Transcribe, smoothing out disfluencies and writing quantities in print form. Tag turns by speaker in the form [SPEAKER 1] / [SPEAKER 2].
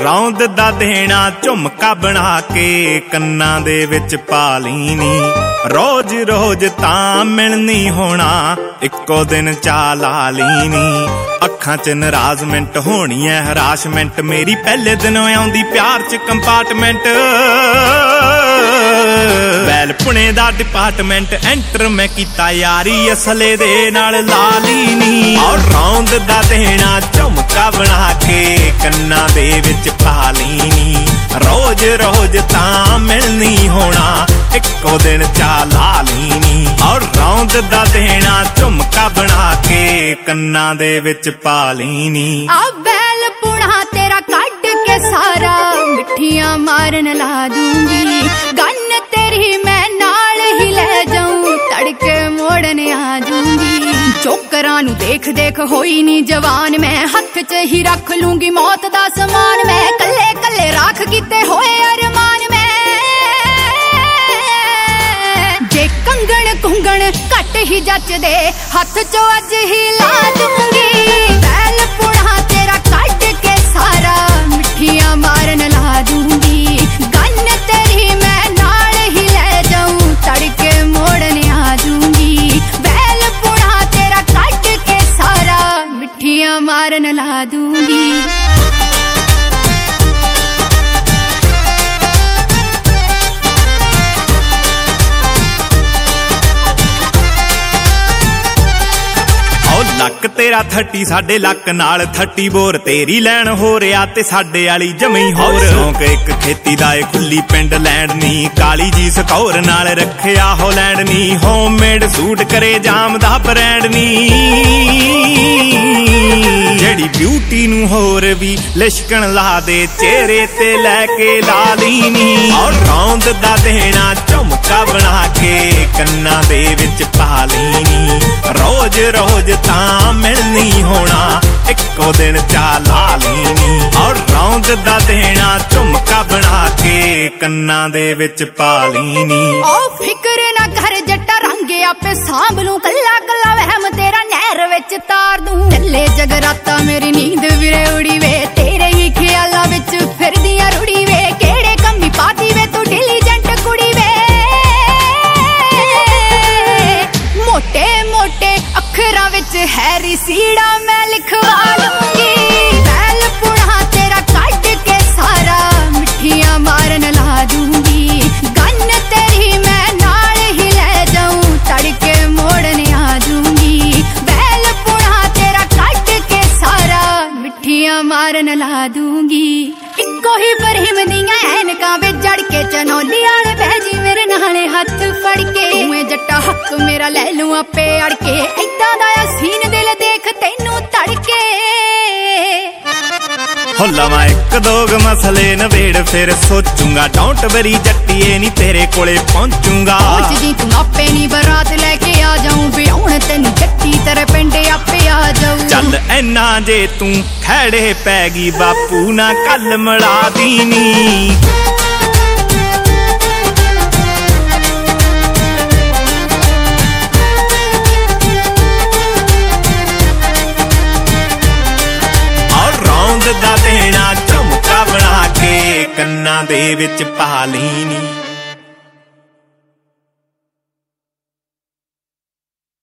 [SPEAKER 1] ਰੌਂਦ ਦਾ ਦੇਣਾ ਝੁਮਕਾ ਬਣਾ ਕੇ ਕੰਨਾਂ ਦੇ ਵਿੱਚ ਪਾ ਲਈ ਨੀ। ਰੋਜ਼ ਰੋਜ਼ ਤਾਂ ਮਿਲਣੀ ਹੋਣਾ ਇੱਕੋ ਦਿਨ ਚਾ ਲਾ ਲਈ ਨੀ। ਅੱਖਾਂ 'ਚ ਨਰਾਜ਼ਮੈਂਟ ਹੋਣੀ ਐ ਹਰਾਸ਼ਮੈਂਟ ਮੇਰੀ ਪਹਿਲੇ ਦਿਨੋਂ ਆਉਂਦੀ ਪਿਆਰ 'ਚ ਕੰਪਾਰਟਮੈਂਟ। ਵੈਲ ਪੁਣੇ ਦਾ ਡਿਪਾਰਟਮੈਂਟ ਐਂਟਰ ਮੈਂ ਕੀਤਾ ਯਾਰੀ ਅਸਲੇ ਦੇ ਨਾਲ ਲਾ ਲਈ ਨੀ। ਔਰ ਰੌਂਦ ਦਾ ਦੇਣਾ ਝੁਮਕਾ ਬਣਾ ਕੇ ਕੰਨਾਂ ਦੇ ਵਿੱਚ ਪਾ ਲਈ ਨੀ। ਰੋਜ਼ ਰੋਜ਼ ਤਾਂ ਮਿਲਣੀ ਹੋਣਾ ਇੱਕੋ ਦਿਨ ਚਾ ਲਾ ਲਈ ਨੀ। ਔਰ ਰੌਂਦ ਦਾ ਦੇਣਾ ਝੁਮਕਾ ਬਣਾ ਕੇ ਕੰਨਾਂ ਦੇ ਵਿੱਚ ਪਾ ਲਈ ਨੀ।
[SPEAKER 2] ਆ ਵੈਲ ਪੁਣਾ ਤੇਰਾ ਕੱਢ ਕੇ ਸਾਰਾ ਮਿੱਠੀਆਂ ਮਾਰਨ ਲਾ ਦੂੰਗੀ। ਗੰਨ ਤੇਰੀ ਮੈਂ ਨਾਲ ਹੀ ਲੈ ਜਾਊਂ ਤੜਕੇ ਮੋੜਨ ਆ ਜੂੰਗੀ। ਚੋਕਰਾਂ ਨੂੰ ਦੇਖ ਦੇਖ ਹੋਈ ਨੀ ਜਵਾਨ ਮੈਂ ਹੱਥ 'ਚ ਹੀ ਰੱਖ ਲੂੰਗੀ ਮੌਤ ਦਾ ਸਮਾਨ ਮੈਂ। ਕੱਲੇ ਕੱਲੇ ਰਾਖ ਕੀਤੇ ਹੋਏ ਅਰਮਾਨ ਮੈਂ। ਜੇ ਕੰਗਣ ਕੁੰਗਣ ਘੱਟ ਹੀ ਜੱਚਦੇ ਹੱਥ 'ਚੋਂ ਅੱਜ ਹੀ ਲਾ ਦੂੰਗੀ। ਵੈਲ ਪੁਣਾ ਤੇਰਾ ਕੱਢ ਕੇ ਸਾਰਾ ਮਿੱਠੀਆਂ ਮਾਰਨ ਲਾ ਦੂੰਗੀ। ਗੰਨ ਤੇਰੀ ਮੈਂ ਨਾਲ ਹੀ ਲੈ ਜਾਊਂ ਤੜਕੇ ਮੋੜਨ ਆ ਜੂੰਗੀ। ਵੈਲ ਪੁਣਾ ਤੇਰਾ ਕੱਢ ਕੇ ਸਾਰਾ ਮਿੱਠੀਆਂ ਮਾਰਨ ਲਾ ਦੂੰਗੀ।
[SPEAKER 1] ਲੱਕ ਤੇਰਾ 30 ਸਾਡੇ ਲੱਕ ਨਾਲ 30 ਬੋਰ ਤੇਰੀ ਲੈਣ ਹੋ ਰਿਆ ਤੇ ਸਾਡੇ ਵਾਲੀ ਜਮੀ ਹੋਰ। ਸ਼ੌਂਕ ਇੱਕ ਖੇਤੀ ਦਾ ਏ ਖੁੱਲੀ ਪਿੰਡ ਲੈਂਡ ਨੀ। ਕਾਲੀ ਜੀ ਸਕੌਰ ਨਾਲ ਰੱਖਿਆ ਹੋਲੈਂਡ ਨੀ। ਹੋਮਮੇਡ ਸੂਟ ਕਰੇ ਜਾਮ ਦਾ ਬ੍ਰਾਂਡ ਨੀ। ਜਿਹੜੀ ਬਿਊਟੀ ਨੂੰ ਹੋਰ ਵੀ ਲਿਸ਼ਕਣ ਲਾ ਦੇ ਚਿਹਰੇ ਤੇ ਲੈ ਕੇ ਲਾ ਲਈ ਨੀ। ਔਰ ਰੌਂਦ ਦਾ ਦੇਣਾ ਝੁਮਕਾ ਬਣਾ ਕੇ ਕੰਨਾਂ ਦੇ ਵਿੱਚ ਪਾ ਲਈ ਨੀ। ਰੋਜ਼ ਰੋਜ਼ ਤਾਂ ਮਿਲਣੀ ਹੋਣਾ ਇੱਕੋ ਦਿਨ ਚਾ ਲਾ ਲਈ ਨੀ। ਔਰ ਰੌਂਦ ਦਾ ਦੇਣਾ ਝੁਮਕਾ ਬਣਾ ਕੇ ਕੰਨਾਂ ਦੇ ਵਿੱਚ ਪਾ ਲਈ ਨੀ।
[SPEAKER 2] ਓ ਫਿਕਰ ਨਾ ਕਰ ਜੱਟਾ ਰੰਗ ਆਪੇ ਸਾਂਭ ਲੂੰ ਕੱਲਾ ਕੱਲਾ ਵਹਿਮ ਤੇਰਾ ਨਹਿਰ ਵਿੱਚ ਤਾਰ ਦੂੰ। ਚੱਲੇ ਜਗਰਾਤਾ ਮੇਰੀ ਨੀਂਦ ਵੀਰੇ ਉੜੀ ਵੇ ਤੇਰੇ ਹੀ ਖਿਆਲਾਂ ਵਿੱਚ ਫਿਰਦੀਆਂ ਰੁੜੀ ਵੇ। ਕਿਹੜੇ ਕੰਮੀ ਪਾਤੀ ਵੇ ਤੂੰ ਡਿਲੀਜੈਂਟ ਕੁੜੀ ਵੇ। ਮੋਟੇ ਮੋਟੇ ਅੱਖਰਾਂ ਵਿੱਚ ਹੈਰੀ ਸੀੜਾ ਮੈਂ ਲਿਖਵਾ ਲੂੰਗੀ। ਵੈਲ ਪੁਣਾ ਤੇਰਾ ਕੱਢ ਕੇ ਸਾਰਾ ਮਿੱਠੀਆਂ ਮਾਰਨ ਲਾ ਦੂੰਗੀ। ਗੰਨ ਤੇਰੀ ਮੈਂ ਨਾਲ ਹੀ ਲੈ ਜਾਊਂ ਤੜਕੇ ਮੋੜਨ ਆ ਜੂੰਗੀ। ਵੈਲ ਪੁਣਾ ਤੇਰਾ ਕੱਢ ਕੇ ਸਾਰਾ ਮਿੱਠੀਆਂ ਮਾਰਨ ਲਾ ਦੂੰਗੀ। ਇੱਕੋ ਹੀ ਬਰਹਿਮ ਦੀਆਂ ਐਨਕਾਂ ਵਿੱਚ ਜੜ ਕੇ ਚਨੌਲੀ ਵਾਲੇ ਬਹਿ ਜੀ ਮੇਰੇ ਨਾਲੇ ਹੱਥ ਫੜ ਕੇ। ਤੂੰ ਜੱਟਾ ਹੱਕ ਮੇਰਾ ਲੈ ਲੂੰ ਆਪੇ ਅੜ ਕੇ। ਏਦਾਂ ਦਾ ਸੀਨ ਦਿਲ ਦੇਖ ਤੈਨੂੰ ਤੜਕੇ।
[SPEAKER 1] ਹੋ ਲਵਾਂ ਇੱਕ ਦੋਗ ਮਸਲੇ ਨਵੇੜ ਫਿਰ ਸੋਚੂੰਗਾ। ਡੋਂਟ ਵਰੀ ਜੱਟੀਏ ਨੀ ਤੇਰੇ ਕੋਲੇ ਪਹੁੰਚੂੰਗਾ।
[SPEAKER 2] ਜੀ ਤੂੰ ਆਪੇ ਨੀ ਬਰਾਤ ਲੈ ਕੇ ਆ ਜਾਊਂ ਵਿਆਹੁਣ ਤੈਨੂੰ ਜੱਟੀ ਤੇਰੇ ਪਿੰਡ ਆਪੇ ਆ ਜਾਊ।
[SPEAKER 1] ਚੱਲ ਐਨਾ ਜੇ ਤੂੰ ਖੜੇ ਪੈ ਗਈ ਬਾਪੂ ਨਾ ਕੱਲ ਮਿਲਾ ਦੀ ਨੀ। ਦਾ ਦੇਣਾ ਝੁਮਕਾ ਬਣਾ ਕੇ ਕੰਨਾਂ ਦੇ ਵਿੱਚ ਪਾ ਲਈ ਨੀ।